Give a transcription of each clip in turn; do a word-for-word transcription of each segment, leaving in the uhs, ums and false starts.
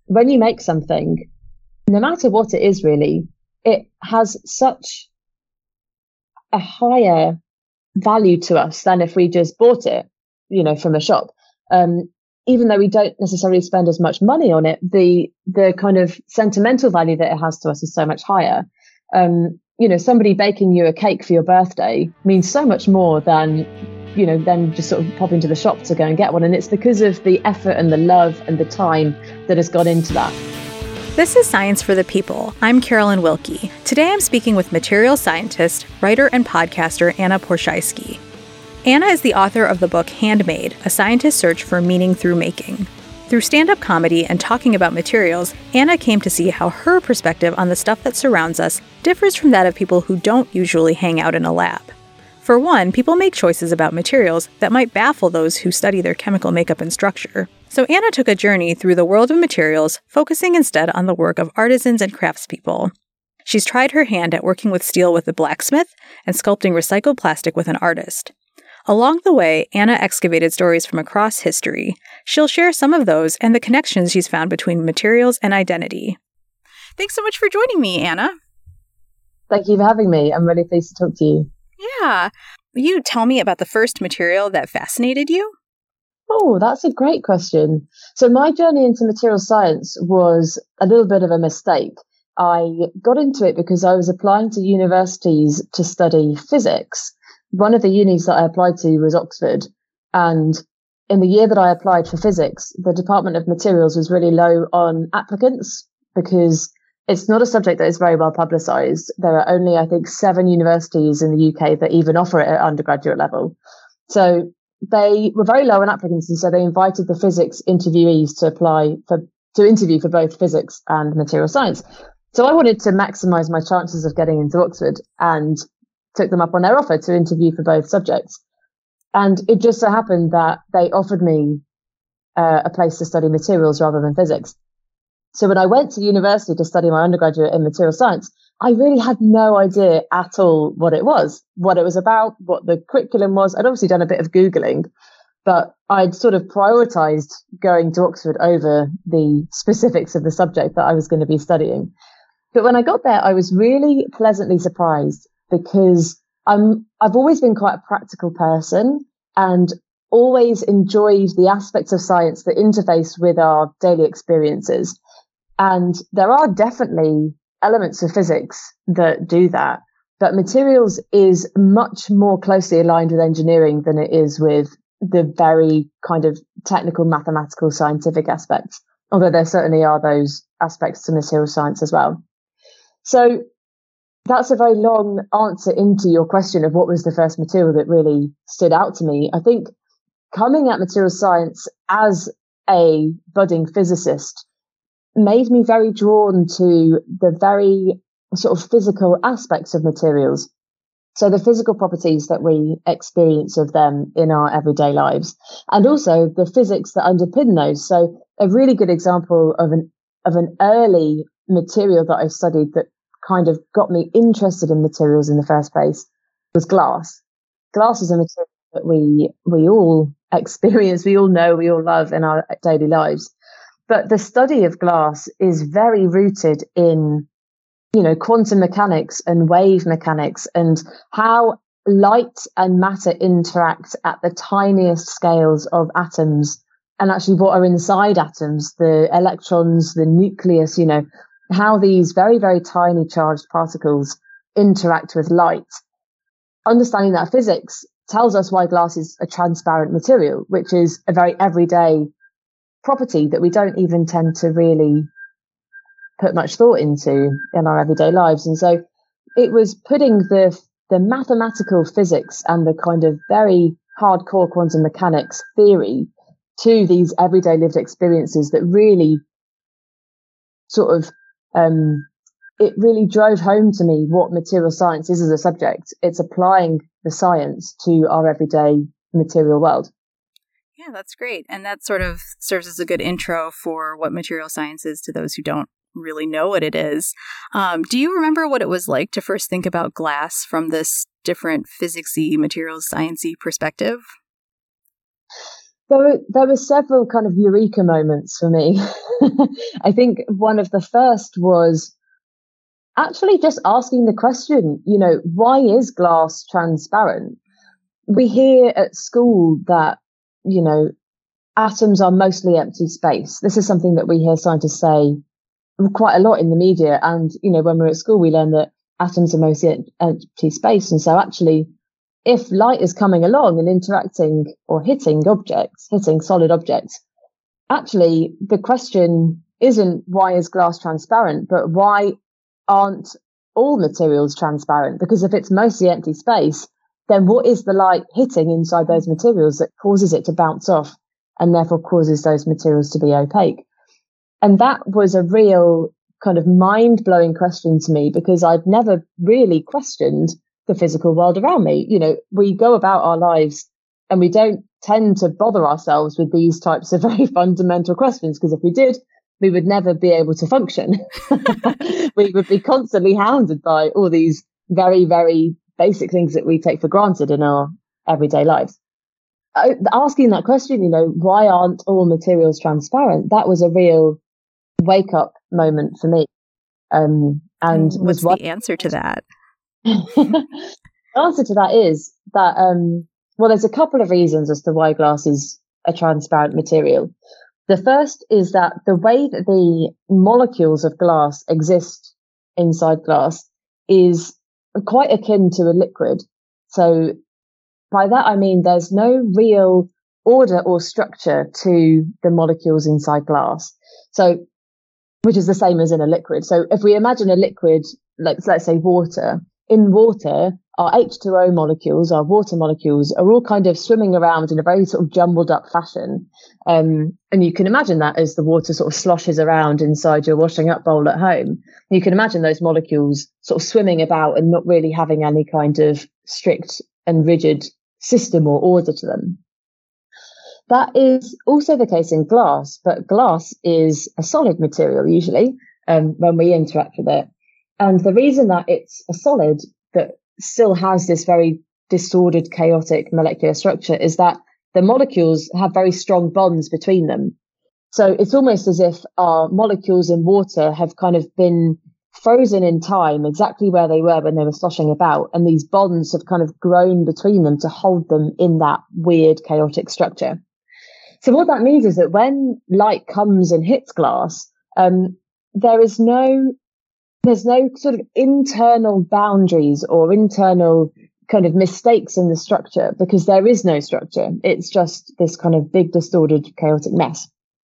when you make something, no matter what it is really, it has such a higher value to us than if we just bought it, you know, from a shop. Um, even though we don't necessarily spend as much money on it, the the kind of sentimental value that it has to us is so much higher. Um, you know, somebody baking you a cake for your birthday means so much more than, you know, than just sort of popping to the shop to go and get one. And it's because of the effort and the love and the time that has gone into that. This is Science for the People. I'm Carolyn Wilkie. Today I'm speaking with materials scientist, writer, and podcaster Anna Porshaisky. Anna is the author of the book Handmade, A Scientist's Search for Meaning Through Making. Through stand-up comedy and talking about materials, Anna came to see how her perspective on the stuff that surrounds us differs from that of people who don't usually hang out in a lab. For one, people make choices about materials that might baffle those who study their chemical makeup and structure. So Anna took a journey through the world of materials, focusing instead on the work of artisans and craftspeople. She's tried her hand at working with steel with a blacksmith and sculpting recycled plastic with an artist. Along the way, Anna excavated stories from across history. She'll share some of those and the connections she's found between materials and identity. Thanks so much for joining me, Anna. Thank you for having me. I'm really pleased to talk to you. Yeah. Will you tell me about the first material that fascinated you? Oh, that's a great question. So my journey into material science was a little bit of a mistake. I got into it because I was applying to universities to study physics. One of the unis that I applied to was Oxford. And in the year that I applied for physics, the Department of Materials was really low on applicants because it's not a subject that is very well publicized. There are only, I think, seven universities in the U K that even offer it at undergraduate level. So they were very low on applicants, and so they invited the physics interviewees to apply for to interview for both physics and material science. So I wanted to maximize my chances of getting into Oxford and took them up on their offer to interview for both subjects. And it just so happened that they offered me uh, a place to study materials rather than physics. So when I went to university to study my undergraduate in material science, I really had no idea at all what it was, what it was about, what the curriculum was. I'd obviously done a bit of Googling, but I'd sort of prioritized going to Oxford over the specifics of the subject that I was going to be studying. But when I got there, I was really pleasantly surprised because I'm, I've always been quite a practical person and always enjoyed the aspects of science that interface with our daily experiences. And there are definitely elements of physics that do that, but materials is much more closely aligned with engineering than it is with the very kind of technical, mathematical, scientific aspects, although there certainly are those aspects to material science as well. So that's a very long answer into your question of what was the first material that really stood out to me. I think coming at material science as a budding physicist made me very drawn to the very sort of physical aspects of materials. So the physical properties that we experience of them in our everyday lives, and also the physics that underpin those. So a really good example of an of an early material that I studied that kind of got me interested in materials in the first place was glass. Glass is a material that we we all experience, we all know, we all love in our daily lives. But the study of glass is very rooted in, you know, quantum mechanics and wave mechanics and how light and matter interact at the tiniest scales of atoms and actually what are inside atoms, the electrons, the nucleus, you know, how these very, very tiny charged particles interact with light. Understanding that physics tells us why glass is a transparent material, which is a very everyday property that we don't even tend to really put much thought into in our everyday lives. And so it was putting the the mathematical physics and the kind of very hardcore quantum mechanics theory to these everyday lived experiences that really sort of um it really drove home to me what material science is as a subject. It's applying the science to our everyday material world. Yeah, that's great. And that sort of serves as a good intro for what material science is to those who don't really know what it is. Um, do you remember what it was like to first think about glass from this different physics-y, materials science-y perspective? There were, there were several kind of eureka moments for me. I think one of the first was actually just asking the question, you know, why is glass transparent? We hear at school that, you know, atoms are mostly empty space. This is something that we hear scientists say quite a lot in the media. And, you know, when we're at school, we learn that atoms are mostly empty space. And so actually, if light is coming along and interacting or hitting objects, hitting solid objects, actually the question isn't why is glass transparent, but why aren't all materials transparent? Because if it's mostly empty space, then what is the light hitting inside those materials that causes it to bounce off and therefore causes those materials to be opaque? And that was a real kind of mind-blowing question to me, because I'd never really questioned the physical world around me. You know, we go about our lives and we don't tend to bother ourselves with these types of very fundamental questions, because if we did, we would never be able to function. We would be constantly hounded by all these very, very basic things that we take for granted in our everyday lives. Uh, asking that question, you know, why aren't all materials transparent? That was a real wake up moment for me. Um, and what's was what the answer to that? The answer to that is that, um, well, there's a couple of reasons as to why glass is a transparent material. The first is that the way that the molecules of glass exist inside glass is quite akin to a liquid. So by that, I mean there's no real order or structure to the molecules inside glass. So, which is the same as in a liquid. So if we imagine a liquid, like let's say water, in water, our H two O molecules, our water molecules, are all kind of swimming around in a very sort of jumbled up fashion. Um, and you can imagine that as the water sort of sloshes around inside your washing up bowl at home. You can imagine those molecules sort of swimming about and not really having any kind of strict and rigid system or order to them. That is also the case in glass, but glass is a solid material usually um, when we interact with it. And the reason that it's a solid that still has this very disordered, chaotic molecular structure is that the molecules have very strong bonds between them. So it's almost as if our molecules in water have kind of been frozen in time, exactly where they were when they were sloshing about. And these bonds have kind of grown between them to hold them in that weird, chaotic structure. So what that means is that when light comes and hits glass, um, there is no There's no sort of internal boundaries or internal kind of mistakes in the structure, because there is no structure. It's just this kind of big, distorted, chaotic mess.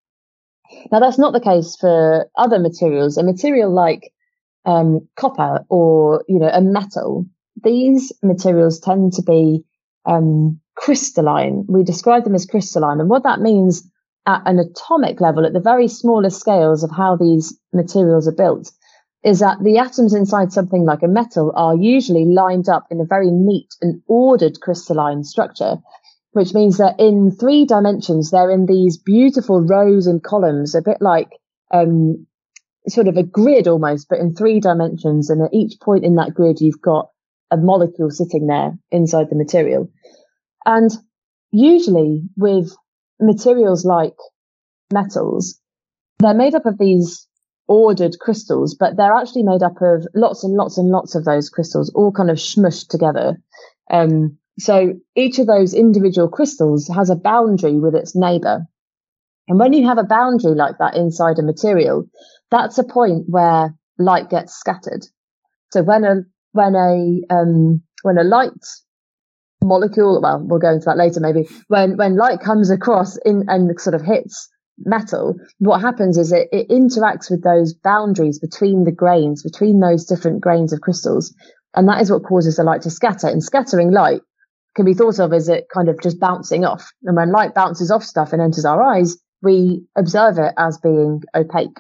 Now, that's not the case for other materials. A material like um, copper or, you know, a metal, these materials tend to be um, crystalline. We describe them as crystalline. And what that means at an atomic level, at the very smallest scales of how these materials are built, is that the atoms inside something like a metal are usually lined up in a very neat and ordered crystalline structure, which means that in three dimensions, they're in these beautiful rows and columns, a bit like um, sort of a grid almost, but in three dimensions. And at each point in that grid, you've got a molecule sitting there inside the material. And usually with materials like metals, they're made up of these ordered crystals, but they're actually made up of lots and lots and lots of those crystals, all kind of smushed together. Um, so each of those individual crystals has a boundary with its neighbor. And when you have a boundary like that inside a material, that's a point where light gets scattered. So when a when a um, when a light molecule, well, we'll go into that later maybe, when when light comes across in and sort of hits metal, what happens is it, it interacts with those boundaries between the grains, between those different grains of crystals. And that is what causes the light to scatter. And scattering light can be thought of as it kind of just bouncing off. And when light bounces off stuff and enters our eyes, we observe it as being opaque.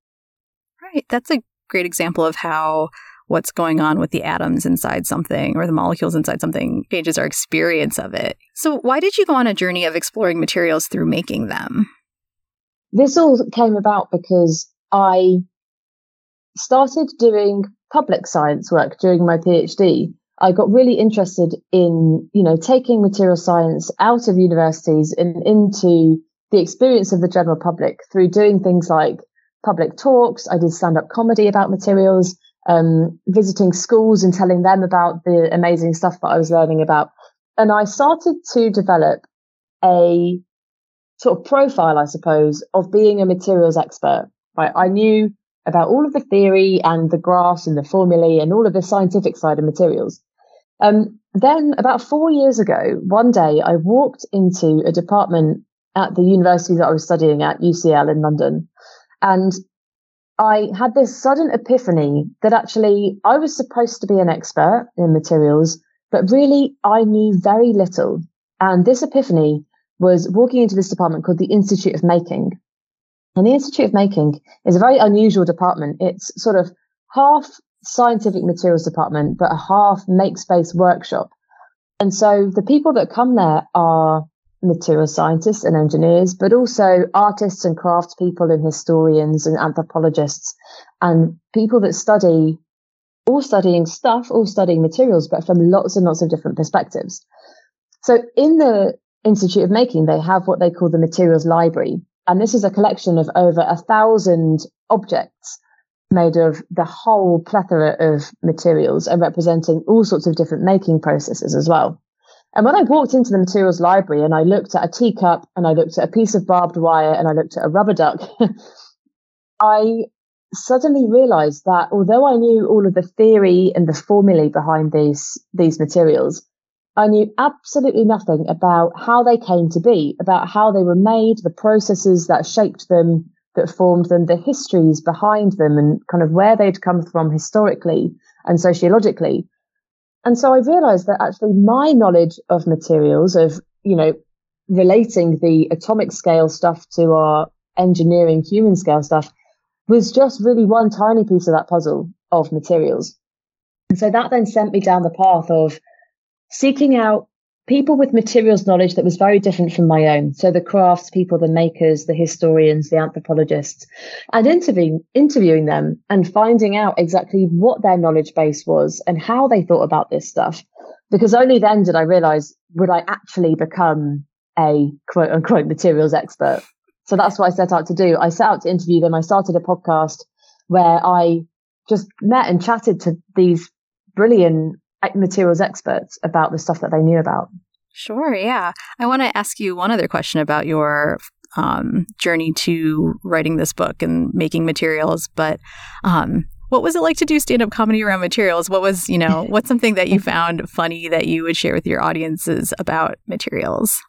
Right. That's a great example of how what's going on with the atoms inside something or the molecules inside something changes our experience of it. So why did you go on a journey of exploring materials through making them? This all came about because I started doing public science work during my PhD. I got really interested in, you know, taking material science out of universities and into the experience of the general public through doing things like public talks. I did stand-up comedy about materials, um, visiting schools and telling them about the amazing stuff that I was learning about. And I started to develop a sort of profile, I suppose, of being a materials expert. Right? I knew about all of the theory and the graphs and the formulae and all of the scientific side of materials. Um, then about four years ago, one day I walked into a department at the university that I was studying at, U C L in London. And I had this sudden epiphany that actually I was supposed to be an expert in materials, but really I knew very little. And this epiphany was walking into this department called the Institute of Making. And the Institute of Making is a very unusual department. It's sort of half scientific materials department, but a half make space workshop. And so the people that come there are material scientists and engineers, but also artists and crafts people and historians and anthropologists and people that study, all studying stuff, all studying materials, but from lots and lots of different perspectives. So in the Institute of Making, they have what they call the Materials Library. And this is a collection of over a thousand objects made of the whole plethora of materials and representing all sorts of different making processes as well. And when I walked into the materials library and I looked at a teacup and I looked at a piece of barbed wire and I looked at a rubber duck, I suddenly realized that although I knew all of the theory and the formulae behind these, these materials, I knew absolutely nothing about how they came to be, about how they were made, the processes that shaped them, that formed them, the histories behind them, and kind of where they'd come from historically and sociologically. And so I realized that actually my knowledge of materials, of, you know, relating the atomic scale stuff to our engineering human scale stuff, was just really one tiny piece of that puzzle of materials. And so that then sent me down the path of seeking out people with materials knowledge that was very different from my own. So the crafts people, the makers, the historians, the anthropologists, and interviewing, interviewing them and finding out exactly what their knowledge base was and how they thought about this stuff. Because only then did I realize, would I actually become a quote unquote materials expert? So that's what I set out to do. I set out to interview them. I started a podcast where I just met and chatted to these brilliant materials experts about the stuff that they knew about. Sure, yeah. I want to ask you one other question about your um, journey to writing this book and making materials, but um, what was it like to do stand-up comedy around materials? What was, you know, what's something that you found funny that you would share with your audiences about materials?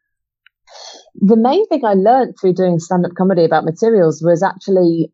The main thing I learned through doing stand-up comedy about materials was actually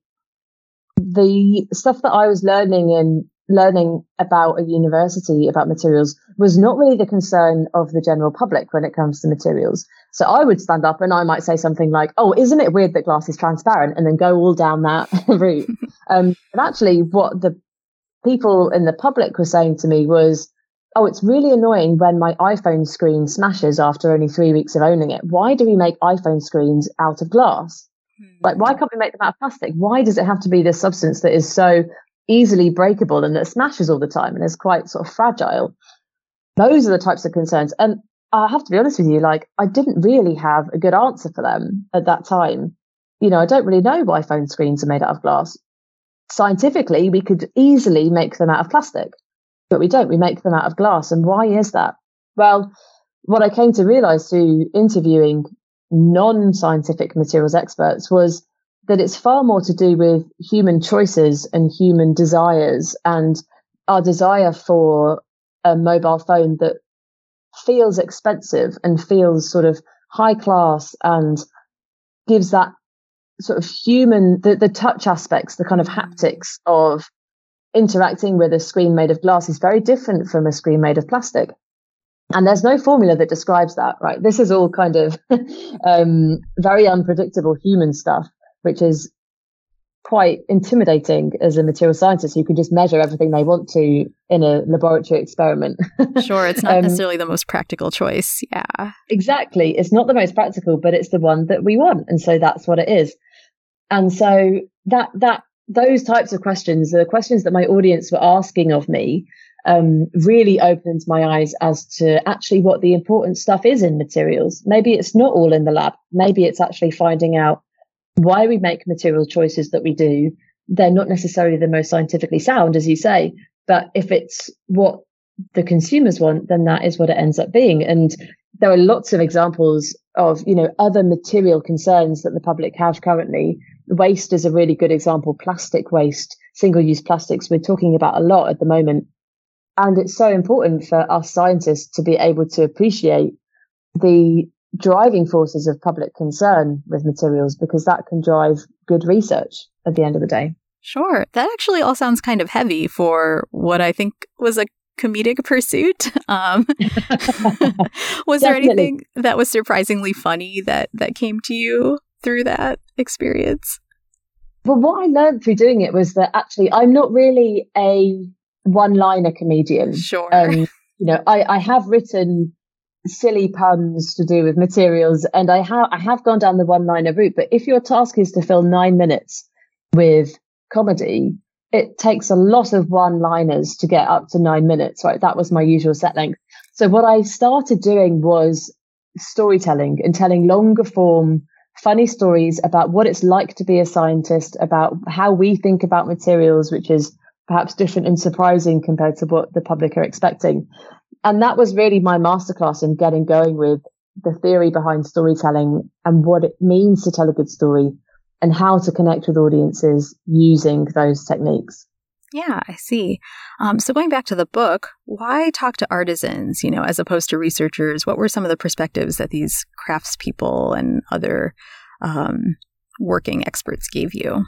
the stuff that I was learning and learning about a university about materials was not really the concern of the general public when it comes to materials. So I would stand up and I might say something like, oh, isn't it weird that glass is transparent? And then go all down that route. Um, but actually what the people in the public were saying to me was, oh, it's really annoying when my iPhone screen smashes after only three weeks of owning it. Why do we make iPhone screens out of glass? Like, why can't we make them out of plastic? Why does it have to be this substance that is so easily breakable and that smashes all the time and is quite sort of fragile? Those are the types of concerns. And I have to be honest with you, like, I didn't really have a good answer for them at that time. You know, I don't really know why phone screens are made out of glass. Scientifically, we could easily make them out of plastic, but we don't. We make them out of glass. And why is that? Well, what I came to realize through interviewing non-scientific materials experts was that it's far more to do with human choices and human desires and our desire for a mobile phone that feels expensive and feels sort of high class and gives that sort of human, the, the touch aspects, the kind of haptics of interacting with a screen made of glass is very different from a screen made of plastic. And there's no formula that describes that, right? This is all kind of um, very unpredictable human stuff, which is quite intimidating as a material scientist who can just measure everything they want to in a laboratory experiment. Sure, it's not um, necessarily the most practical choice. Yeah. Exactly. It's not the most practical, but it's the one that we want. And so that's what it is. And so that that those types of questions are the questions that my audience were asking of me. um, really opened my eyes as to actually what the important stuff is in materials. Maybe it's not all in the lab. Maybe it's actually finding out why we make material choices that we do. They're not necessarily the most scientifically sound, as you say, but if it's what the consumers want, then that is what it ends up being. And there are lots of examples of, you know, other material concerns that the public have currently. Waste is a really good example. Plastic waste, single-use plastics, we're talking about a lot at the moment. And it's so important for us scientists to be able to appreciate the driving forces of public concern with materials, because that can drive good research at the end of the day. Sure. That actually all sounds kind of heavy for what I think was a comedic pursuit. Um, was there anything that was surprisingly funny that, that came to you through that experience? Well, what I learned through doing it was that actually I'm not really a one-liner comedian. Sure. Um, you know, I, I have written silly puns to do with materials, and I have I have gone down the one-liner route. But if your task is to fill nine minutes with comedy, it takes a lot of one-liners to get up to nine minutes. Right, that was my usual set length. So what I started doing was storytelling and telling longer form, funny stories about what it's like to be a scientist, about how we think about materials, which is perhaps different and surprising compared to what the public are expecting. And that was really my masterclass in getting going with the theory behind storytelling and what it means to tell a good story and how to connect with audiences using those techniques. Yeah, I see. Um, so going back to the book, why talk to artisans, you know, as opposed to researchers? What were some of the perspectives that these craftspeople and other um, working experts gave you?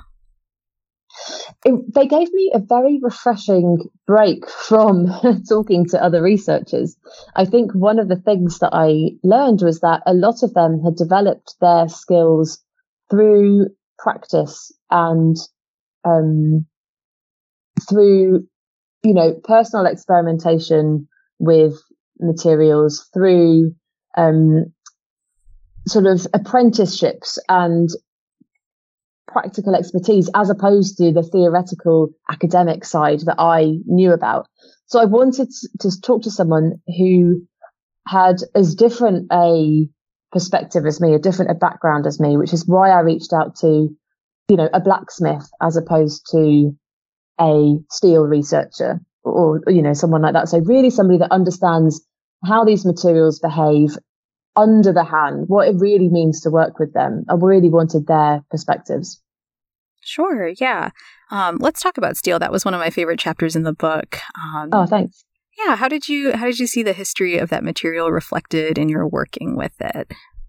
It, they gave me a very refreshing break from talking to other researchers. I think one of the things that I learned was that a lot of them had developed their skills through practice and um, through, you know, personal experimentation with materials, through um, sort of apprenticeships and practical expertise, as opposed to the theoretical academic side that I knew about. So I wanted to talk to someone who had as different a perspective as me, a different a background as me, which is why I reached out to, you know, a blacksmith as opposed to a steel researcher or, you know, someone like that. So really somebody that understands how these materials behave under the hand, what it really means to work with them. I really wanted their perspectives. Sure, yeah. Um, let's talk about steel. That was one of my favorite chapters in the book. Um, oh, thanks. Yeah, how did you how did you see the history of that material reflected in your working with it?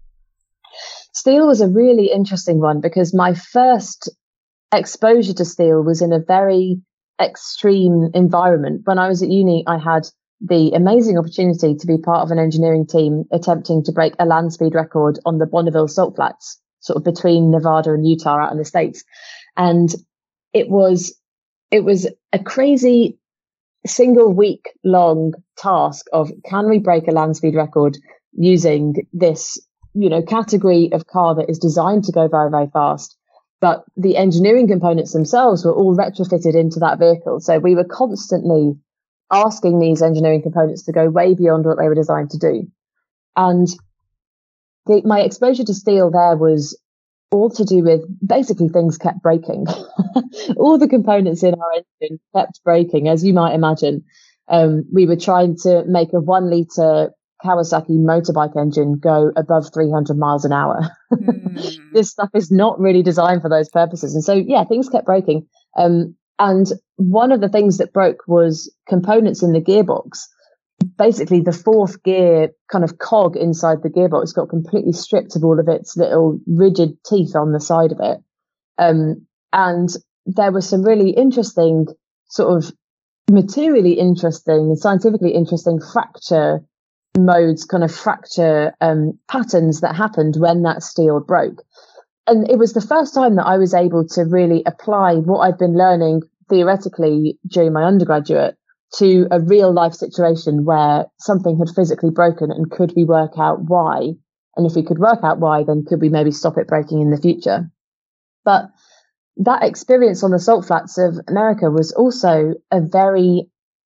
Steel was a really interesting one because my first exposure to steel was in a very extreme environment. When I was at uni, I had the amazing opportunity to be part of an engineering team attempting to break a land speed record on the Bonneville Salt Flats, sort of between Nevada and Utah out in the States. And it was, it was a crazy single week long task of, can we break a land speed record using this, you know, category of car that is designed to go very, very fast. But the engineering components themselves were all retrofitted into that vehicle. So we were constantly asking these engineering components to go way beyond what they were designed to do. And the, my exposure to steel there was all to do with basically things kept breaking. All the components in our engine kept breaking, as you might imagine. Um, we were trying to make a one litre Kawasaki motorbike engine go above three hundred miles an hour. Mm. This stuff is not really designed for those purposes. And so, yeah, things kept breaking. Um, and one of the things that broke was components in the gearbox. Basically, the fourth gear kind of cog inside the gearbox got completely stripped of all of its little rigid teeth on the side of it. Um, and there was some really interesting, sort of materially interesting, scientifically interesting fracture modes, kind of fracture um, patterns that happened when that steel broke. And it was the first time that I was able to really apply what I'd been learning theoretically during my undergraduate to a real life situation where something had physically broken, and could we work out why? And if we could work out why, then could we maybe stop it breaking in the future? But that experience on the salt flats of America was also a very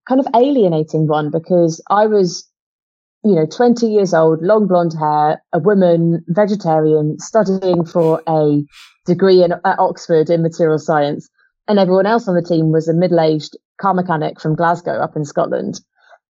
kind of alienating one, because I was, you know, twenty years old, long blonde hair, a woman, vegetarian, studying for a degree in, at Oxford in material science. And everyone else on the team was a middle-aged car mechanic from Glasgow up in Scotland.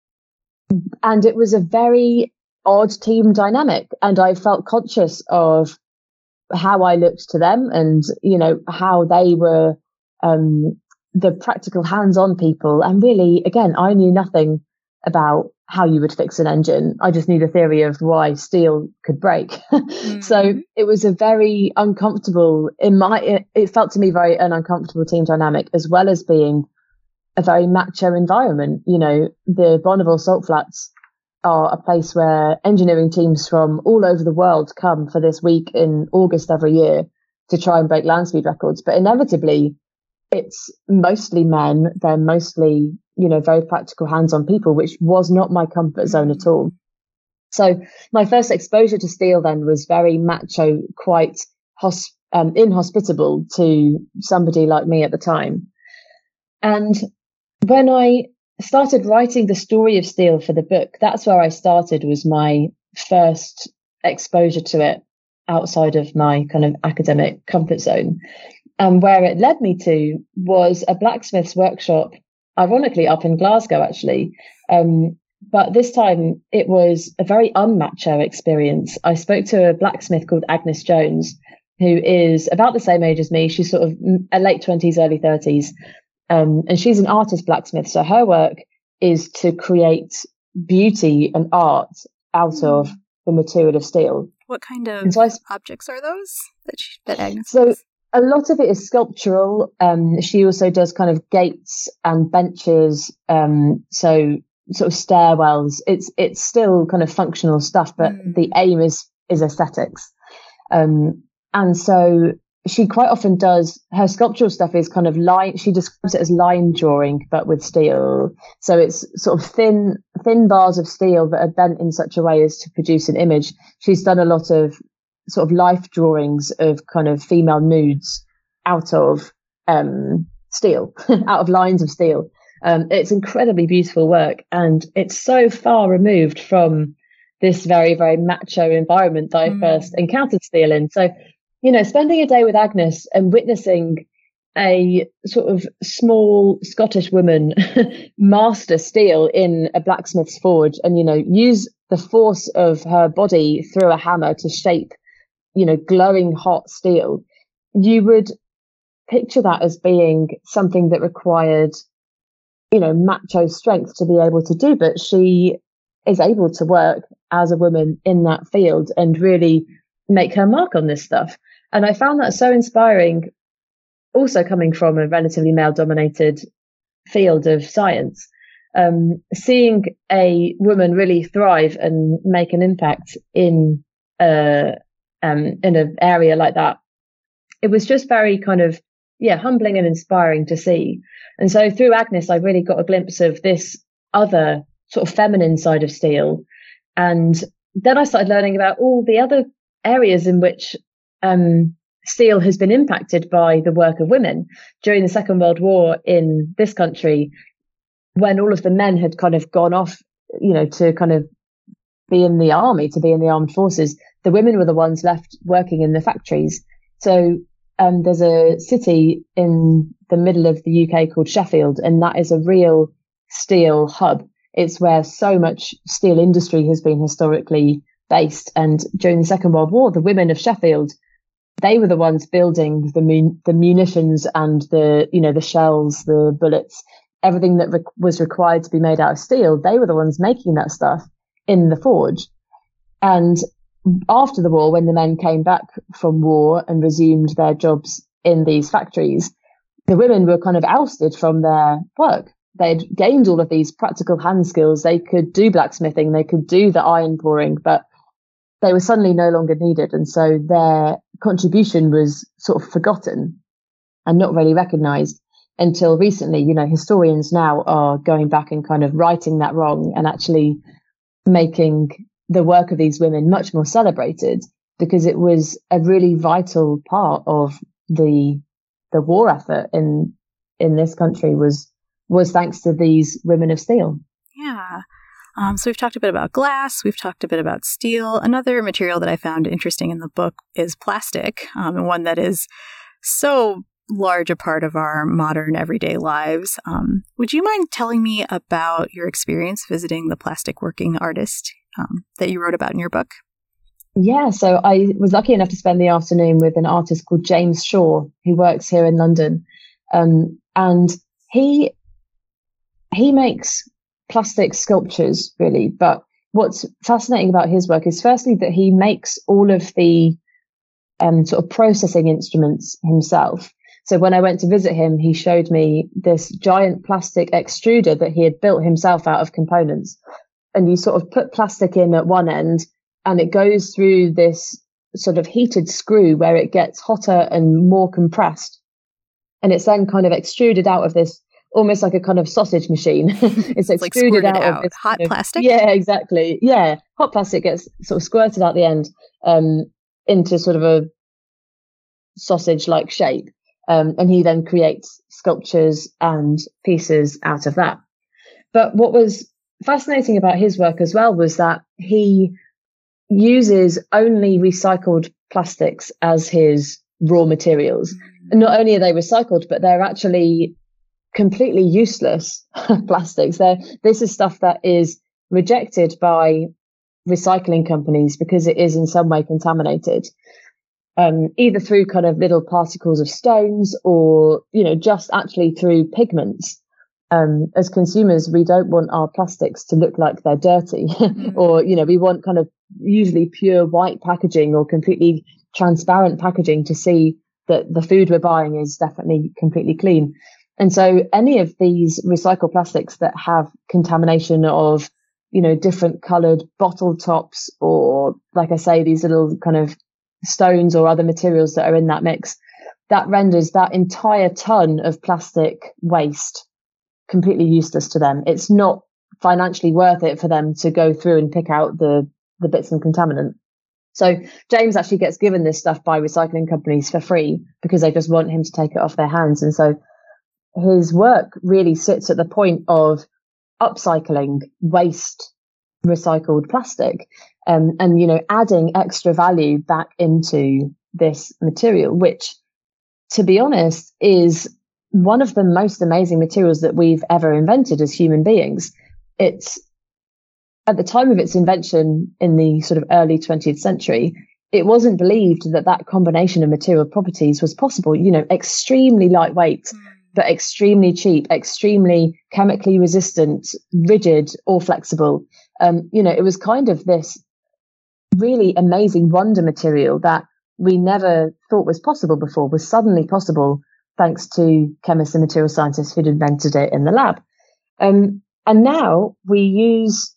And it was a very odd team dynamic. And I felt conscious of how I looked to them and, you know, how they were um, the practical hands-on people. And really, again, I knew nothing about how you would fix an engine. I just knew the theory of why steel could break. Mm-hmm. So it was a very uncomfortable, in my, it, it felt to me very an uncomfortable team dynamic, as well as being a very macho environment. You know, the Bonneville Salt Flats are a place where engineering teams from all over the world come for this week in August every year to try and break land speed records. But inevitably, it's mostly men. They're mostly, you know, very practical hands-on people, which was not my comfort zone at all. So my first exposure to steel then was very macho, quite hosp- um, inhospitable to somebody like me at the time. And when I started writing the story of steel for the book, that's where I started, was my first exposure to it outside of my kind of academic comfort zone. And where it led me to was a blacksmith's workshop, ironically up in Glasgow, actually. Um, but this time it was a very unmacho experience. I spoke to a blacksmith called Agnes Jones, who is about the same age as me. She's sort of late twenties, early thirties. Um, and she's an artist blacksmith. So her work is to create beauty and art out mm. of the material of steel. What kind of so I, objects are those that, she, that Agnes So does? A lot of it is sculptural. Um, she also does kind of gates and benches. Um, so sort of stairwells. It's, it's still kind of functional stuff, but mm. the aim is, is aesthetics. Um, and so she quite often does, her sculptural stuff is kind of line, she describes it as line drawing, but with steel. So it's sort of thin, thin bars of steel that are bent in such a way as to produce an image. She's done a lot of sort of life drawings of kind of female nudes out of um, steel, out of lines of steel. Um, it's incredibly beautiful work, and it's so far removed from this very, very macho environment that I mm. first encountered steel in. So, you know, spending a day with Agnes and witnessing a sort of small Scottish woman master steel in a blacksmith's forge and, you know, use the force of her body through a hammer to shape, you know, glowing hot steel, you would picture that as being something that required, you know, macho strength to be able to do. But she is able to work as a woman in that field and really make her mark on this stuff. And I found that so inspiring, also coming from a relatively male-dominated field of science. Um, seeing a woman really thrive and make an impact in a um, in an area like that, it was just very kind of, yeah, humbling and inspiring to see. And so through Agnes, I really got a glimpse of this other sort of feminine side of steel. And then I started learning about all the other areas in which um, steel has been impacted by the work of women. During the Second World War in this country, when all of the men had kind of gone off, you know, to kind of be in the army, to be in the armed forces, the women were the ones left working in the factories. So um, there's a city in the middle of the U K called Sheffield, and that is a real steel hub. It's where so much steel industry has been historically based. And during the Second World War, the women of Sheffield, they were the ones building the mun- the munitions and the, you know, the shells, the bullets, everything that re- was required to be made out of steel. They were the ones making that stuff in the forge. And after the war, when the men came back from war and resumed their jobs in these factories, the women were kind of ousted from their work. They'd gained all of these practical hand skills. They could do blacksmithing, they could do the iron pouring, but they were suddenly no longer needed. And so their contribution was sort of forgotten and not really recognized until recently. You know, historians now are going back and kind of righting that wrong and actually making the work of these women much more celebrated, because it was a really vital part of the the war effort in in this country, was was thanks to these women of steel. Yeah. Um, so we've talked a bit about glass. We've talked a bit about steel. Another material that I found interesting in the book is plastic, um, and one that is so large a part of our modern everyday lives. Um, would you mind telling me about your experience visiting the plastic working artist um, that you wrote about in your book? Yeah, so I was lucky enough to spend the afternoon with an artist called James Shaw, who works here in London. Um, and he he makes plastic sculptures, really. But what's fascinating about his work is firstly that he makes all of the um, sort of processing instruments himself. So when I went to visit him, he showed me this giant plastic extruder that he had built himself out of components. And you sort of put plastic in at one end, and it goes through this sort of heated screw where it gets hotter and more compressed. And it's then kind of extruded out of this, almost like a kind of sausage machine. It's It's extruded like out, out of this hot kind of, plastic? Yeah, exactly. Yeah. Hot plastic gets sort of squirted out the end um, into sort of a sausage-like shape. Um, and he then creates sculptures and pieces out of that. But what was fascinating about his work as well was that he uses only recycled plastics as his raw materials. Mm-hmm. And not only are they recycled, but they're actually completely useless plastics. They're, this is stuff that is rejected by recycling companies because it is in some way contaminated. Um, either through kind of little particles of stones or, you know, just actually through pigments. Um, as consumers, we don't want our plastics to look like they're dirty mm. or, you know, we want kind of usually pure white packaging or completely transparent packaging to see that the food we're buying is definitely completely clean. And so any of these recycled plastics that have contamination of, you know, different colored bottle tops or, like I say, these little kind of stones or other materials that are in that mix, that renders that entire ton of plastic waste completely useless to them. It's not financially worth it for them to go through and pick out the, the bits and contaminant. So James actually gets given this stuff by recycling companies for free because they just want him to take it off their hands. And so his work really sits at the point of upcycling waste recycled plastic um, and, you know, adding extra value back into this material, which, to be honest, is one of the most amazing materials that we've ever invented as human beings. It's at the time of its invention in the sort of early twentieth century, it wasn't believed that that combination of material properties was possible. You know, extremely lightweight, mm. but extremely cheap, extremely chemically resistant, rigid or flexible. Um, you know, it was kind of this really amazing wonder material that we never thought was possible before, was suddenly possible thanks to chemists and material scientists who'd invented it in the lab. Um, and now we use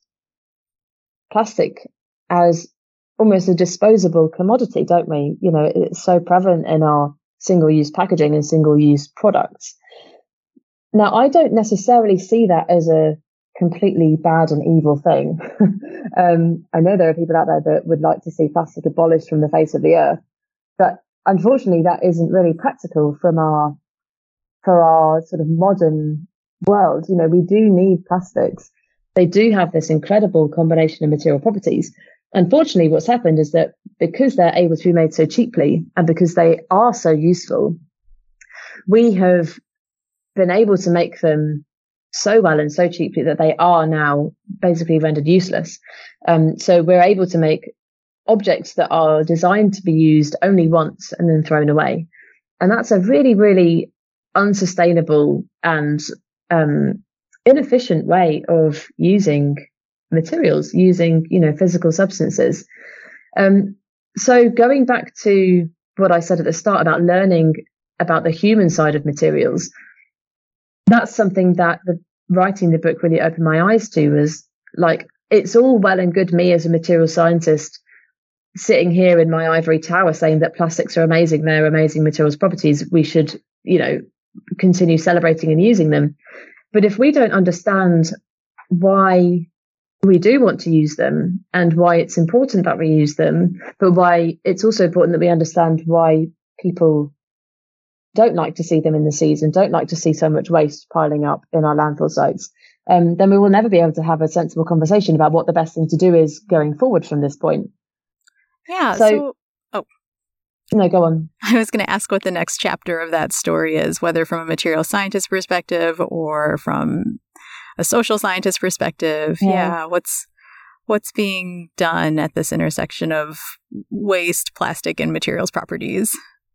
plastic as almost a disposable commodity, don't we? You know, it's so prevalent in our single-use packaging and single-use products. Now, I don't necessarily see that as a completely bad and evil thing. um, I know there are people out there that would like to see plastic abolished from the face of the earth, but unfortunately that isn't really practical from our, for our sort of modern world. You know, we do need plastics. They do have this incredible combination of material properties. Unfortunately, what's happened is that because they're able to be made so cheaply and because they are so useful, we have been able to make them so well and so cheaply that they are now basically rendered useless. Um, so we're able to make objects that are designed to be used only once and then thrown away. And that's a really, really unsustainable and um, inefficient way of using materials, using, you know, physical substances. Um, so going back to what I said at the start about learning about the human side of materials, that's something that the writing the book really opened my eyes to. Was like, it's all well and good me as a material scientist sitting here in my ivory tower saying that plastics are amazing, they're amazing materials properties, we should, you know, continue celebrating and using them. But if we don't understand why we do want to use them and why it's important that we use them, but why it's also important that we understand why people don't like to see them in the seas and don't like to see so much waste piling up in our landfill sites, um, then we will never be able to have a sensible conversation about what the best thing to do is going forward from this point. Yeah. So, so oh. No, go on. I was going to ask what the next chapter of that story is, whether from a material scientist perspective or from a social scientist perspective. Yeah. yeah what's what's being done at this intersection of waste, plastic, and materials properties?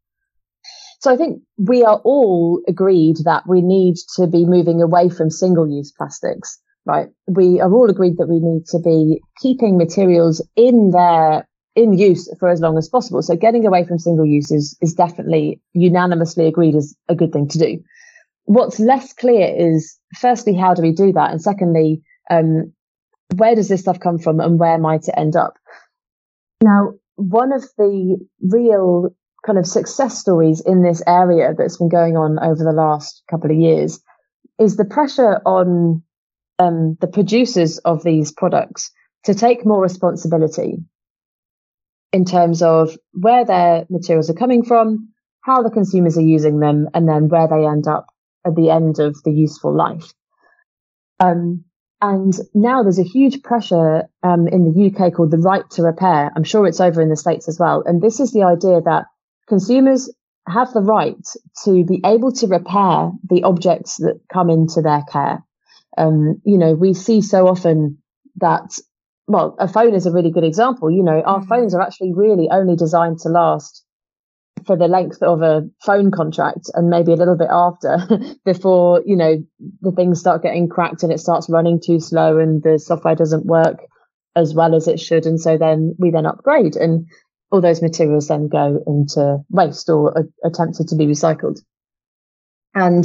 So I think we are all agreed that we need to be moving away from single-use plastics, right? We are all agreed that we need to be keeping materials in their in use for as long as possible. So getting away from single use is, is definitely unanimously agreed as a good thing to do. What's less clear is, firstly, how do we do that? And secondly, um, where does this stuff come from and where might it end up? Now, one of the real kind of success stories in this area that's been going on over the last couple of years is the pressure on um, the producers of these products to take more responsibility in terms of where their materials are coming from, how the consumers are using them, and then where they end up at the end of the useful life. Um, and now there's a huge pressure um, in the U K called the right to repair. I'm sure it's over in the States as well. And this is the idea that consumers have the right to be able to repair the objects that come into their care. Um, you know, we see so often that, well, a phone is a really good example. You know, our mm-hmm. phones are actually really only designed to last for the length of a phone contract and maybe a little bit after before, you know, the things start getting cracked and it starts running too slow and the software doesn't work as well as it should. And so then we then upgrade and all those materials then go into waste or are attempted to be recycled. And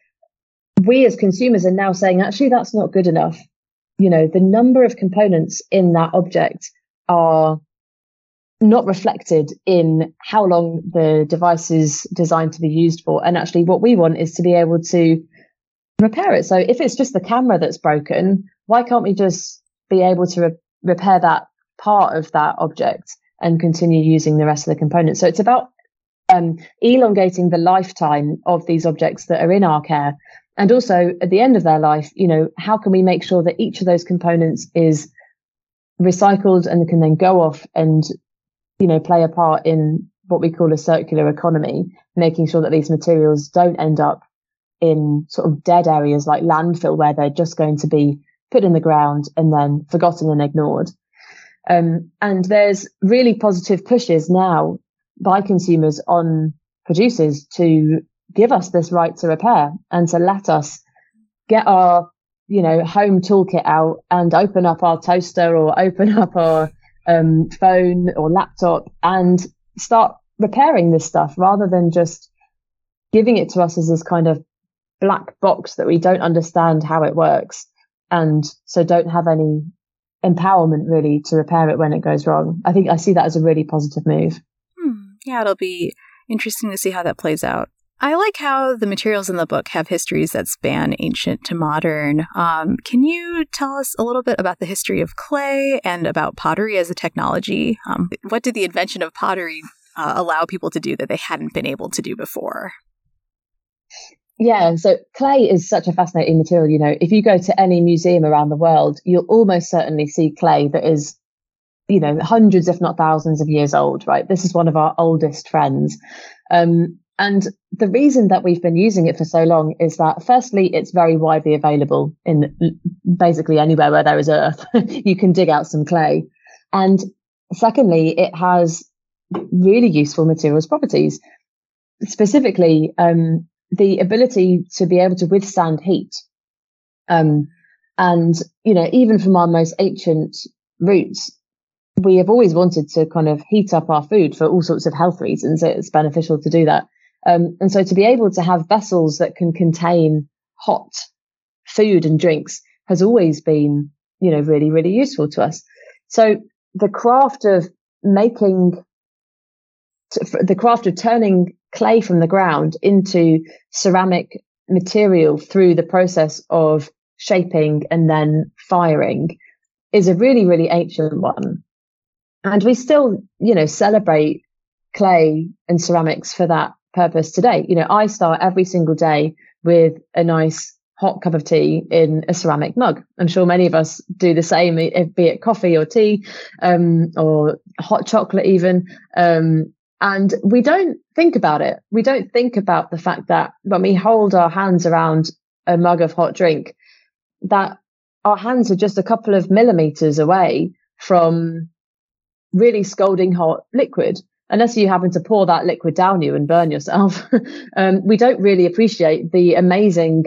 we as consumers are now saying, actually, that's not good enough. You know, the number of components in that object are not reflected in how long the device is designed to be used for. And actually what we want is to be able to repair it. So if it's just the camera that's broken, why can't we just be able to re- repair that part of that object and continue using the rest of the components? So it's about um, elongating the lifetime of these objects that are in our care. And also at the end of their life, you know, how can we make sure that each of those components is recycled and can then go off and, you know, play a part in what we call a circular economy, making sure that these materials don't end up in sort of dead areas like landfill, where they're just going to be put in the ground and then forgotten and ignored. Um, and there's really positive pushes now by consumers on producers to give us this right to repair and to let us get our, you know, home toolkit out and open up our toaster or open up our um, phone or laptop and start repairing this stuff rather than just giving it to us as this kind of black box that we don't understand how it works and so don't have any empowerment really to repair it when it goes wrong. I think I see that as a really positive move. Hmm. Yeah, it'll be interesting to see how that plays out. I like how the materials in the book have histories that span ancient to modern. Um, can you tell us a little bit about the history of clay and about pottery as a technology? Um, what did the invention of pottery uh, allow people to do that they hadn't been able to do before? Yeah, so clay is such a fascinating material. You know, if you go to any museum around the world, you'll almost certainly see clay that is, you know, hundreds, if not thousands of years old, right? This is one of our oldest friends. Um, and the reason that we've been using it for so long is that, firstly, it's very widely available in basically anywhere where there is earth. You can dig out some clay. And secondly, it has really useful materials properties. Specifically, um, the ability to be able to withstand heat. Um, and, you know, even from our most ancient roots, we have always wanted to kind of heat up our food for all sorts of health reasons. It's beneficial to do that. Um, and so to be able to have vessels that can contain hot food and drinks has always been, you know, really, really useful to us. So the craft of making, the craft of turning clay from the ground into ceramic material through the process of shaping and then firing is a really, really ancient one. And we still, you know, celebrate clay and ceramics for that purpose today. You know, I start every single day with a nice hot cup of tea in a ceramic mug. I'm sure many of us do the same, be it coffee or tea, um, or hot chocolate even. Um, and we don't think about it. We don't think about the fact that when we hold our hands around a mug of hot drink, that our hands are just a couple of millimeters away from really scalding hot liquid. Unless you happen to pour that liquid down you and burn yourself, um, we don't really appreciate the amazing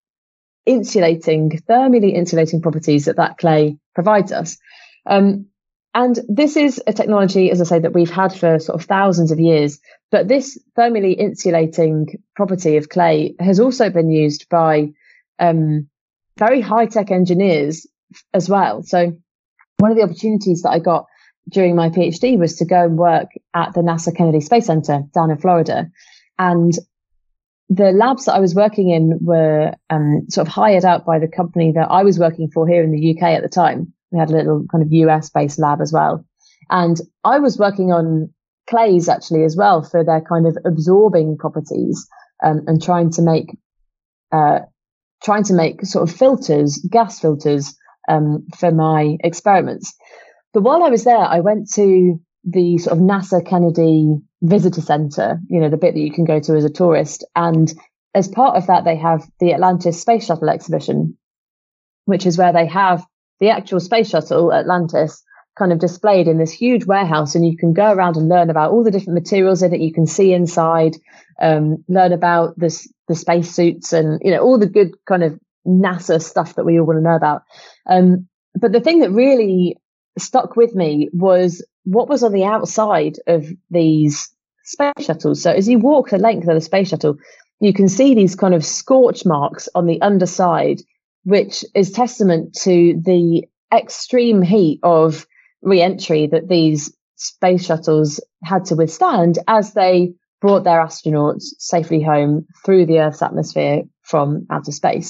insulating, thermally insulating properties that that clay provides us. Um, and this is a technology, as I say, that we've had for sort of thousands of years. But this thermally insulating property of clay has also been used by um, very high-tech engineers as well. So one of the opportunities that I got during my PhD was to go and work at the NASA Kennedy Space Center down in Florida. And the labs that I was working in were um, sort of hired out by the company that I was working for here in the U K at the time. We had a little kind of U S based lab as well. And I was working on clays actually as well for their kind of absorbing properties, um, and trying to make, uh, trying to make sort of filters, gas filters, um, for my experiments. But while I was there, I went to the sort of NASA Kennedy Visitor Center, you know, the bit that you can go to as a tourist. And as part of that, they have the Atlantis Space Shuttle exhibition, which is where they have the actual space shuttle Atlantis kind of displayed in this huge warehouse. And you can go around and learn about all the different materials in it. You can see inside, um, learn about this, the space suits and, you know, all the good kind of NASA stuff that we all want to know about. Um, but the thing that really stuck with me was what was on the outside of these space shuttles. So as you walk the length of the space shuttle, you can see these kind of scorch marks on the underside, which is testament to the extreme heat of re-entry that these space shuttles had to withstand as they brought their astronauts safely home through the Earth's atmosphere from outer space.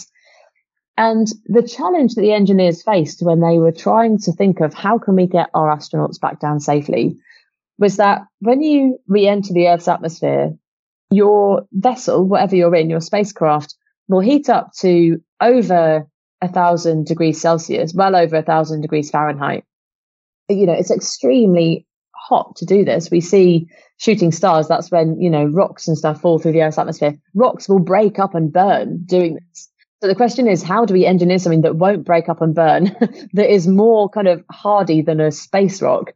And the challenge that the engineers faced when they were trying to think of how can we get our astronauts back down safely was that when you re-enter the Earth's atmosphere, your vessel, whatever you're in, your spacecraft, will heat up to over a thousand degrees Celsius, well over a thousand degrees Fahrenheit. You know, it's extremely hot to do this. We see shooting stars. That's when, you know, rocks and stuff fall through the Earth's atmosphere. Rocks will break up and burn doing this. So the question is, how do we engineer something that won't break up and burn, that is more kind of hardy than a space rock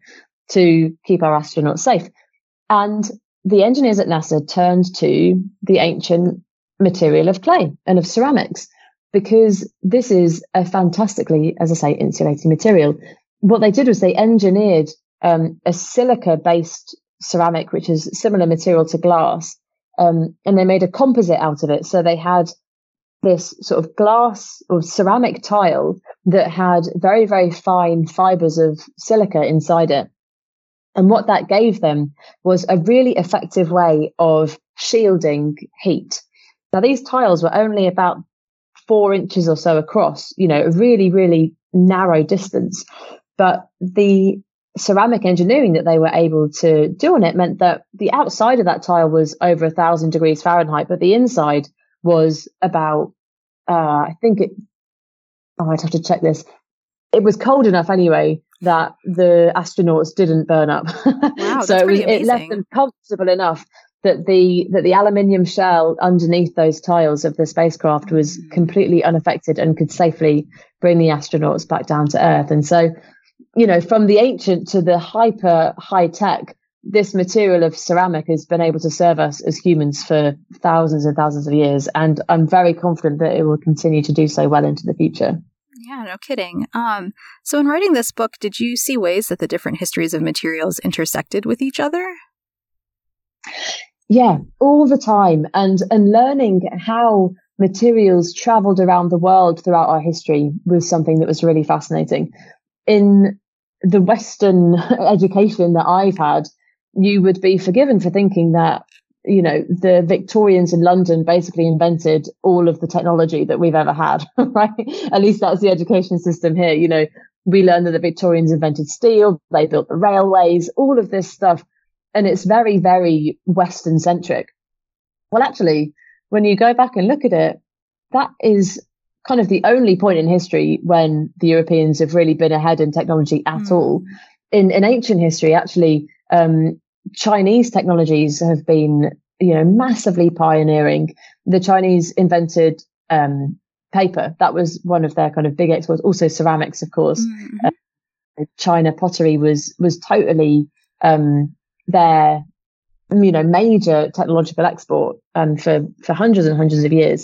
to keep our astronauts safe? And the engineers at NASA turned to the ancient material of clay and of ceramics, because this is a fantastically, as I say, insulating material. What they did was they engineered um, a silica-based ceramic, which is similar material to glass, um, and they made a composite out of it. So they had this sort of glass or ceramic tile that had very, very fine fibers of silica inside it. And what that gave them was a really effective way of shielding heat. Now, these tiles were only about four inches or so across, you know, a really, really narrow distance. But the ceramic engineering that they were able to do on it meant that the outside of that tile was over a thousand degrees Fahrenheit, but the inside was about, uh, I think it, oh, I'd have to check this. It was cold enough anyway that the astronauts didn't burn up. Wow, so that's it, was, pretty it left them comfortable enough that the that the aluminium shell underneath those tiles of the spacecraft was mm-hmm. completely unaffected and could safely bring the astronauts back down to Earth. And so, you know, from the ancient to the hyper high tech, this material of ceramic has been able to serve us as humans for thousands and thousands of years. And I'm very confident that it will continue to do so well into the future. Yeah, no kidding. Um, so in writing this book, did you see ways that the different histories of materials intersected with each other? Yeah, all the time. And, and learning how materials traveled around the world throughout our history was something that was really fascinating. In the Western education that I've had, you would be forgiven for thinking that, you know, the Victorians in London basically invented all of the technology that we've ever had, right? At least that's the education system here. You know, we learned that the Victorians invented steel, they built the railways, all of this stuff. And it's very, very Western centric. Well, actually, when you go back and look at it, that is kind of the only point in history when the Europeans have really been ahead in technology at mm. all. In in ancient history, actually, um, Chinese technologies have been, you know, massively pioneering. The Chinese invented um, paper. That was one of their kind of big exports. Also ceramics, of course. Mm-hmm. Uh, China pottery was was totally um, their, you know, major technological export, and um, for for hundreds and hundreds of years.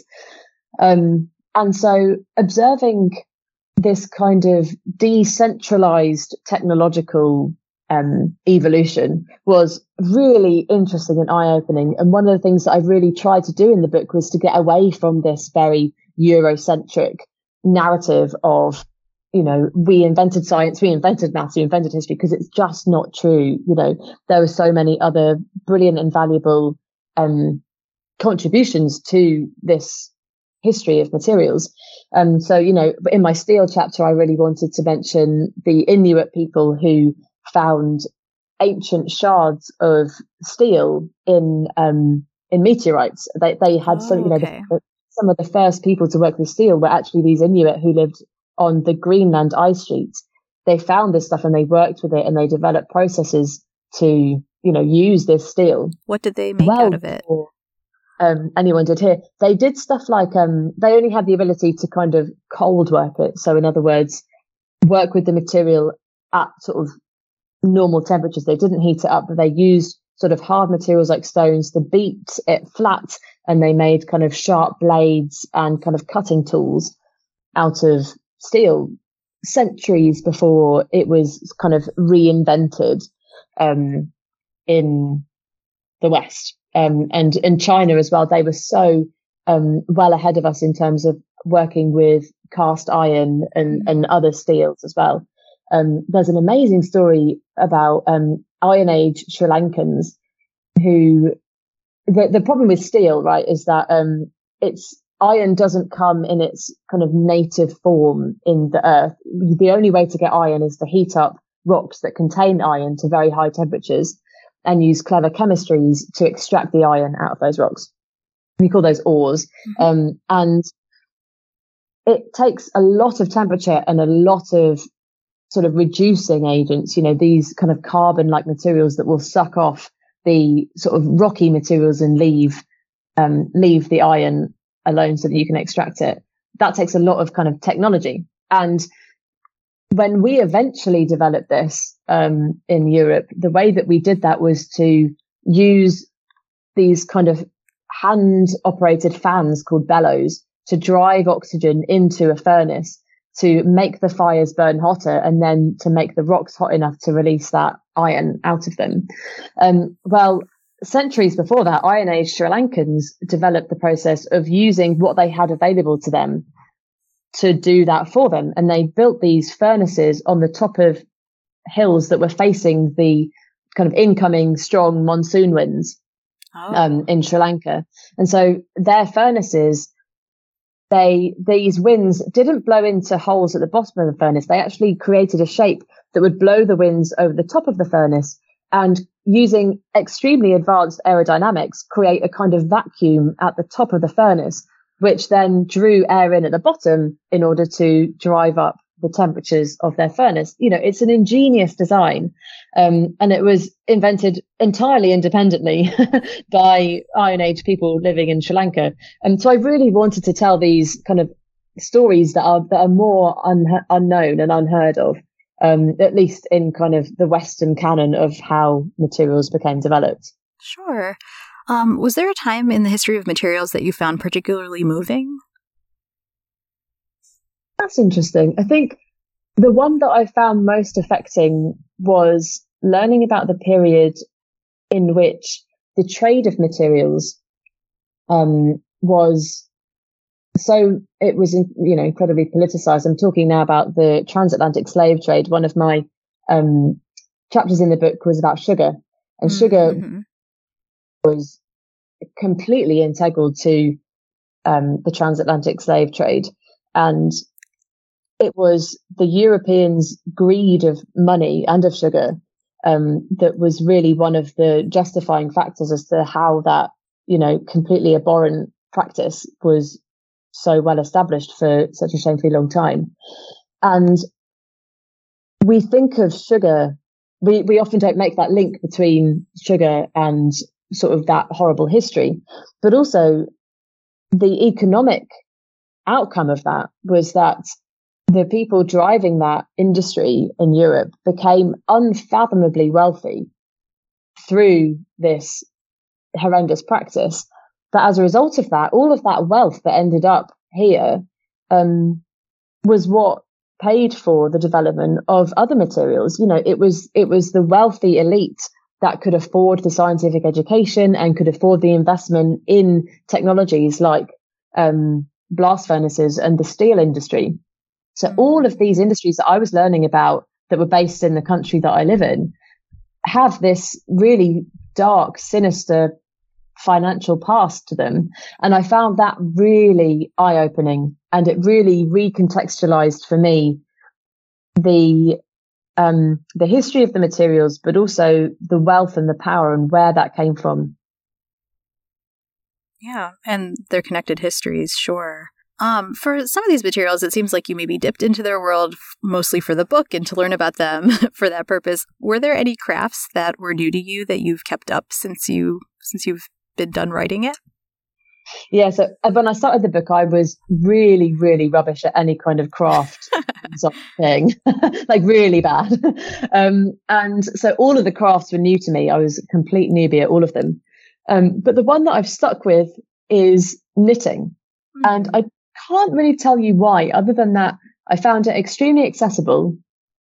Um, and so observing this kind of decentralized technological um, evolution was really interesting and eye-opening. And one of the things that I really tried to do in the book was to get away from this very Eurocentric narrative of, you know, we invented science, we invented maths, we invented history, because it's just not true. You know, there were so many other brilliant and valuable um, contributions to this history of materials. Um, so, you know, in my steel chapter, I really wanted to mention the Inuit people who found ancient shards of steel in um, in meteorites. They they had oh, some, you know, okay. the, some of the first people to work with steel were actually these Inuit who lived on the Greenland ice sheet. They found this stuff and they worked with it and they developed processes to, you know, use this steel. What did they make well out of it? Before, um, anyone did here. They did stuff like, um, they only had the ability to kind of cold work it. So in other words, work with the material at sort of normal temperatures. They didn't heat it up, but they used sort of hard materials like stones to beat it flat, and they made kind of sharp blades and kind of cutting tools out of steel centuries before it was kind of reinvented um, in the West. Um, and in China as well, they were so um, well ahead of us in terms of working with cast iron and, and other steels as well. Um, there's an amazing story about um, Iron Age Sri Lankans who, the, the problem with steel, right, is that um, it's iron doesn't come in its kind of native form in the earth. The only way to get iron is to heat up rocks that contain iron to very high temperatures and use clever chemistries to extract the iron out of those rocks. We call those ores. Mm-hmm. Um, and it takes a lot of temperature and a lot of sort of reducing agents, you know, these kind of carbon-like materials that will suck off the sort of rocky materials and leave um, leave the iron alone so that you can extract it. That takes a lot of kind of technology. And when we eventually developed this um, in Europe, the way that we did that was to use these kind of hand-operated fans called bellows to drive oxygen into a furnace to make the fires burn hotter and then to make the rocks hot enough to release that iron out of them. Um, well, centuries before that, Iron Age Sri Lankans developed the process of using what they had available to them to do that for them. And they built these furnaces on the top of hills that were facing the kind of incoming strong monsoon winds oh. um, in Sri Lanka. And so their furnaces, they these winds didn't blow into holes at the bottom of the furnace. They actually created a shape that would blow the winds over the top of the furnace and, using extremely advanced aerodynamics, create a kind of vacuum at the top of the furnace, which then drew air in at the bottom in order to drive up the temperatures of their furnace. You know, it's an ingenious design. Um, and it was invented entirely independently by Iron Age people living in Sri Lanka. And so I really wanted to tell these kind of stories that are, that are more un- unknown and unheard of, um, at least in kind of the Western canon of how materials became developed. Sure. Um, was there a time in the history of materials that you found particularly moving? That's interesting. I think the one that I found most affecting was learning about the period in which the trade of materials um, was so, it was, you know, incredibly politicized. I'm talking now about the transatlantic slave trade. One of my um, chapters in the book was about sugar, and mm-hmm. sugar was completely integral to um, the transatlantic slave trade. And it was the Europeans' greed of money and of sugar um, that was really one of the justifying factors as to how that you know, completely abhorrent practice was so well established for such a shamefully long time. And we think of sugar, we, we often don't make that link between sugar and sort of that horrible history, but also the economic outcome of that was that the people driving that industry in Europe became unfathomably wealthy through this horrendous practice. But as a result of that, all of that wealth that ended up here um, was what paid for the development of other materials. You know, it was it was the wealthy elite that could afford the scientific education and could afford the investment in technologies like um, blast furnaces and the steel industry. So all of these industries that I was learning about that were based in the country that I live in have this really dark, sinister financial past to them. And I found that really eye-opening, and it really recontextualized for me the um, the history of the materials, but also the wealth and the power and where that came from. Yeah, and their connected histories, sure. Um, for some of these materials, it seems like you maybe dipped into their world f- mostly for the book and to learn about them for that purpose. Were there any crafts that were new to you that you've kept up since you since you've been done writing it? Yeah, so when I started the book, I was really, really rubbish at any kind of craft thing, like really bad. Um, and so all of the crafts were new to me. I was a complete newbie at all of them. Um, but the one that I've stuck with is knitting. Mm-hmm. And I can't really tell you why, other than that I found it extremely accessible.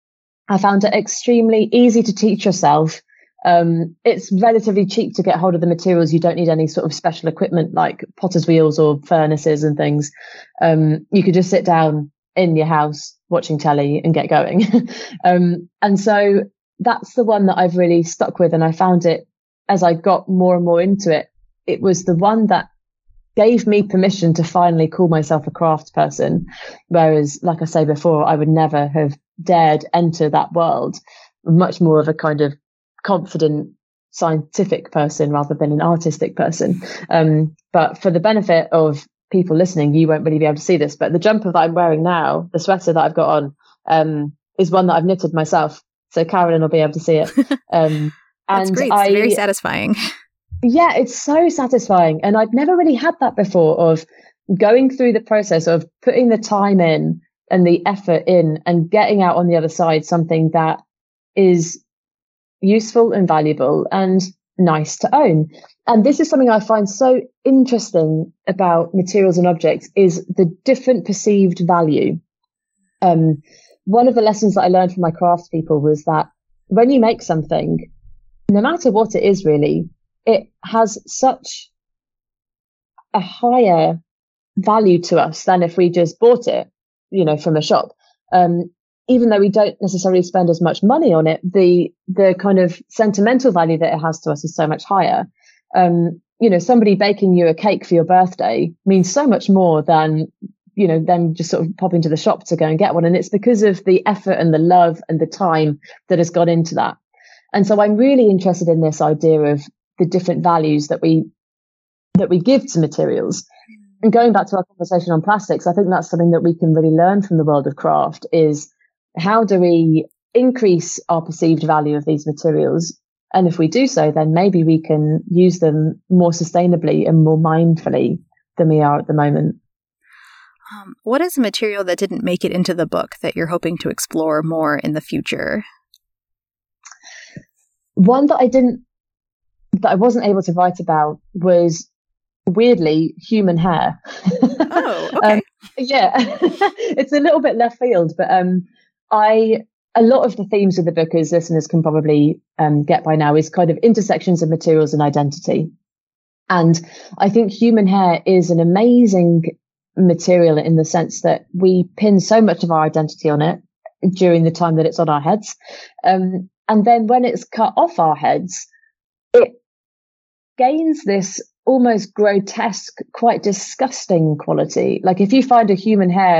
I found it extremely easy to teach yourself. Um, it's relatively cheap to get hold of the materials. You don't need any sort of special equipment like potter's wheels or furnaces and things. Um, you could just sit down in your house watching telly and get going. um, and so that's the one that I've really stuck with. And I found it, as I got more and more into it, it was the one that gave me permission to finally call myself a craft person. Whereas, like I say before, I would never have dared enter that world. Much more of a kind of confident scientific person rather than an artistic person. Um, but for the benefit of people listening, you won't really be able to see this, but the jumper that I'm wearing now, the sweater that I've got on, um, is one that I've knitted myself. So Carolyn will be able to see it. Um, That's and great. It's I, very satisfying. Yeah, it's so satisfying. And I'd never really had that before, of going through the process of putting the time in and the effort in and getting out on the other side something that is useful and valuable and nice to own. And this is something I find so interesting about materials and objects, is the different perceived value. Um, one of the lessons that I learned from my craftspeople was that when you make something, no matter what it is really, it has such a higher value to us than if we just bought it, you know, from a shop. Um, even though we don't necessarily spend as much money on it, the the kind of sentimental value that it has to us is so much higher. Um, you know, somebody baking you a cake for your birthday means so much more than, you know, them just sort of popping to the shop to go and get one. And it's because of the effort and the love and the time that has gone into that. And so I'm really interested in this idea of the different values that we that we give to materials. And going back to our conversation on plastics, I think that's something that we can really learn from the world of craft, is how do we increase our perceived value of these materials? And if we do so, then maybe we can use them more sustainably and more mindfully than we are at the moment. Um, what is a material that didn't make it into the book that you're hoping to explore more in the future? One that I didn't, that I wasn't able to write about was, weirdly, human hair. Oh, okay. um, yeah, it's a little bit left field, but um, I a lot of the themes of the book, as listeners can probably um, get by now, is kind of intersections of materials and identity. And I think human hair is an amazing material in the sense that we pin so much of our identity on it during the time that it's on our heads. Um, and then when it's cut off our heads, it gains this almost grotesque, quite disgusting quality. Like if you find a human hair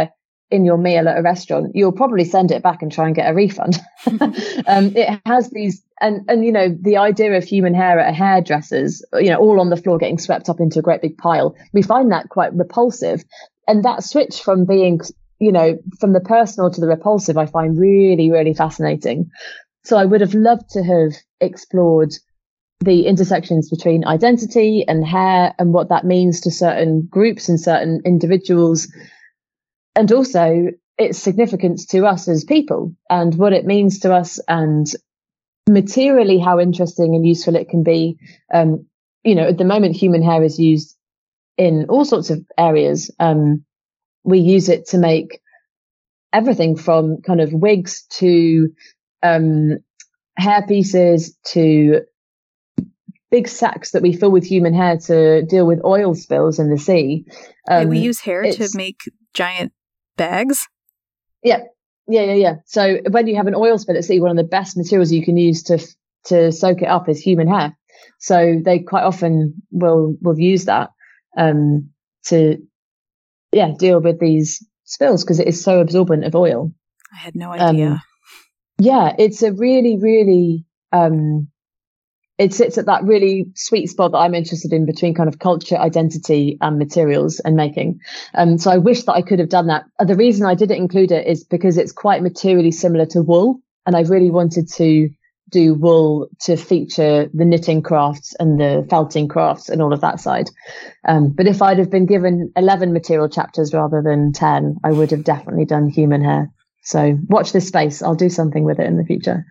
in your meal at a restaurant, you'll probably send it back and try and get a refund. um, it has these, and, and, you know, the idea of human hair at a hairdresser's, you know, all on the floor getting swept up into a great big pile, we find that quite repulsive. And that switch from being, you know, from the personal to the repulsive, I find really, really fascinating. So I would have loved to have explored the intersections between identity and hair and what that means to certain groups and certain individuals, and also its significance to us as people and what it means to us, and materially how interesting and useful it can be. Um, you know, at the moment, human hair is used in all sorts of areas. Um, we use it to make everything from kind of wigs to um, hair pieces to big sacks that we fill with human hair to deal with oil spills in the sea. Um, we use hair to make giant bags? Yeah, yeah, yeah, yeah. So when you have an oil spill at sea, one of the best materials you can use to to soak it up is human hair. So they quite often will will use that um, to, yeah, deal with these spills because it is so absorbent of oil. I had no idea. Um, yeah, it's a really, really, um, it sits at that really sweet spot that I'm interested in between kind of culture, identity and materials and making. Um, so I wish that I could have done that. The reason I didn't include it is because it's quite materially similar to wool. And I really wanted to do wool to feature the knitting crafts and the felting crafts and all of that side. Um, but if I'd have been given eleven material chapters rather than ten, I would have definitely done human hair. So watch this space. I'll do something with it in the future.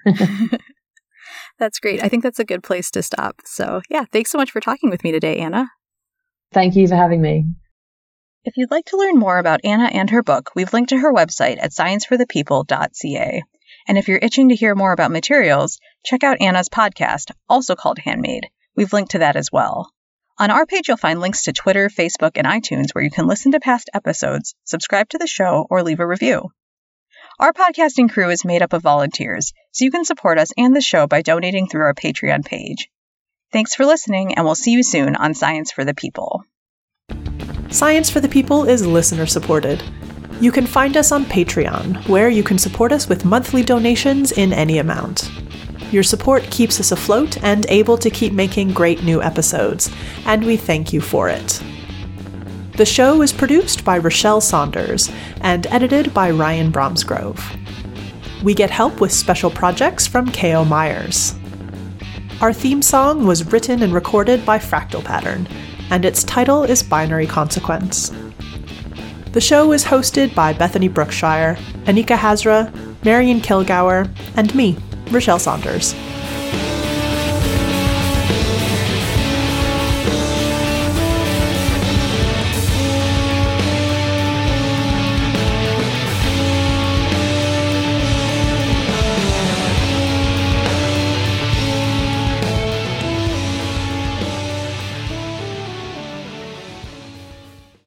That's great. I think that's a good place to stop. So yeah, thanks so much for talking with me today, Anna. Thank you for having me. If you'd like to learn more about Anna and her book, we've linked to her website at science for the people dot c a. And if you're itching to hear more about materials, check out Anna's podcast, also called Handmade. We've linked to that as well. On our page, you'll find links to Twitter, Facebook, and iTunes where you can listen to past episodes, subscribe to the show, or leave a review. Our podcasting crew is made up of volunteers, so you can support us and the show by donating through our Patreon page. Thanks for listening, and we'll see you soon on Science for the People. Science for the People is listener-supported. You can find us on Patreon, where you can support us with monthly donations in any amount. Your support keeps us afloat and able to keep making great new episodes, and we thank you for it. The show is produced by Rochelle Saunders and edited by Ryan Bromsgrove. We get help with special projects from K O Myers. Our theme song was written and recorded by Fractal Pattern, and its title is Binary Consequence. The show is hosted by Bethany Brookshire, Anika Hazra, Marian Kilgour, and me, Rochelle Saunders.